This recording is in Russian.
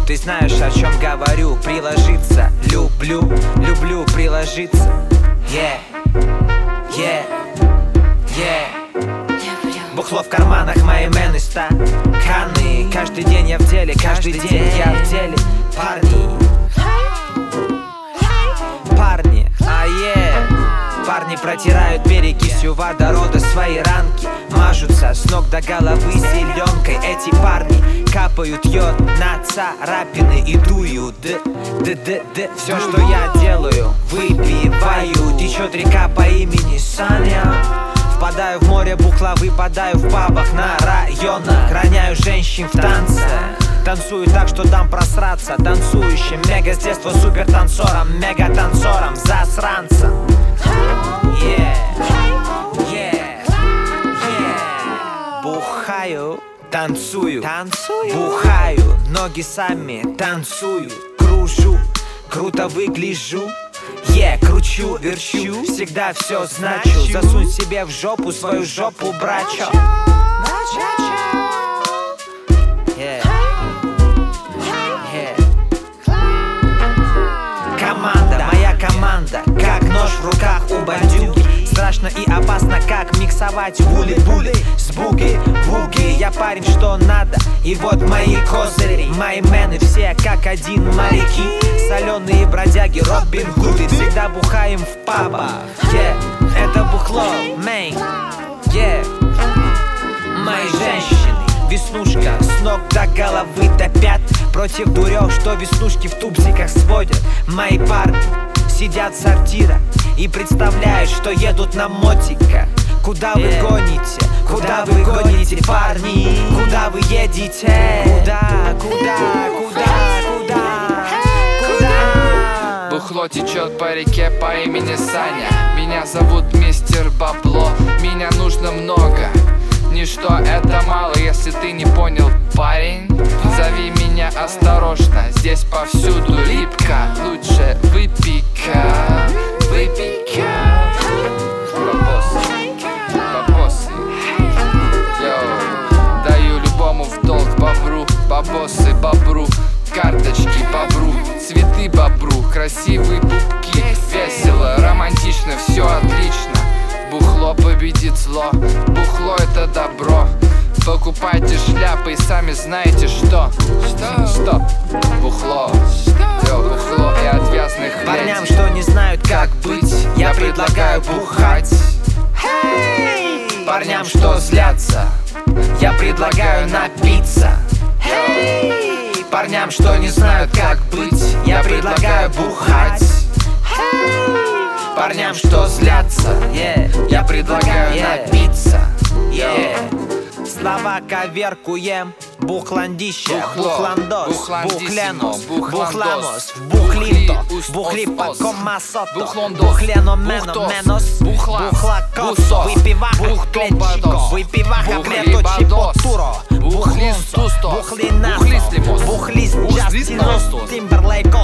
ты знаешь, о чем говорю. Приложиться, люблю, люблю приложиться. Yeah, yeah, yeah. Бухло в карманах, мои мены стаканы. Каждый день я в деле, каждый день я в деле. Парни, парни протирают перекисью водорода свои ранки. Мажутся с ног до головы зеленкой. Эти парни капают йод на царапины и дуют. Все, что я делаю, выпиваю. Течет река по имени Саня. Впадаю в море бухла, выпадаю в пабах на районах. Роняю женщин в танце. Танцую так, что дам просраться. Танцующим мега с детства супер танцором, мега танцором, засранцем. Бухаю, танцую, бухаю, ноги сами танцуют, кружу, круто выгляжу. Кручу, верчу, всегда все значу. Засунь себе в жопу свою жопу, брачо. Команда, моя команда, как нож в руках у бандюги. Страшно и опасно, как миксовать були-були с буги-вуги. Я парень, что надо, и вот мои козыри. Мои мены все как один моряки. Соленые бродяги, Робин Гуды. Всегда бухаем в пабах. Это бухло, мейн. Мои женщины, веснушка с ног до головы до пят. Против дурёх, что веснушки в тубзиках сводят. Мои парни сидят в сортирах и представляют, что едут на мотика. Куда вы гоните? Куда вы гоните, парни? Куда вы едете? Куда? Бухло течет по реке по имени Саня. Меня зовут мистер Бабло. Меня нужно много. Ничто это мало, если ты не понял, парень. Зови меня осторожно, здесь повсюду липко. Лучше выпей-ка. Бабосы. Йоу. Даю любому в долг бобру. Бабосы бобру. Карточки бобру. Цветы бобру. Красивые пупки. Весело, романтично, все отлично. Бухло победит зло. Бухло это добро. Покупайте шляпы и сами знаете что. Стоп. Бухло. Бухло и отвязных леди. Парням, что не знают как быть, я предлагаю бухать. Парням, что злятся, я предлагаю напиться. Парням, что не знают как быть, я предлагаю бухать. Парням, что злятся, я предлагаю напиться. Слова коверкуем, бухландище, бухландос, бухленос, бухламос, бухлито, бухлипа комасото, бухлено менос, бухлакосо, выпиваха клетчико, выпиваха клеточи потуро, бухлонсо, бухлинасо, бухлист Джастинос, Тимберлейко,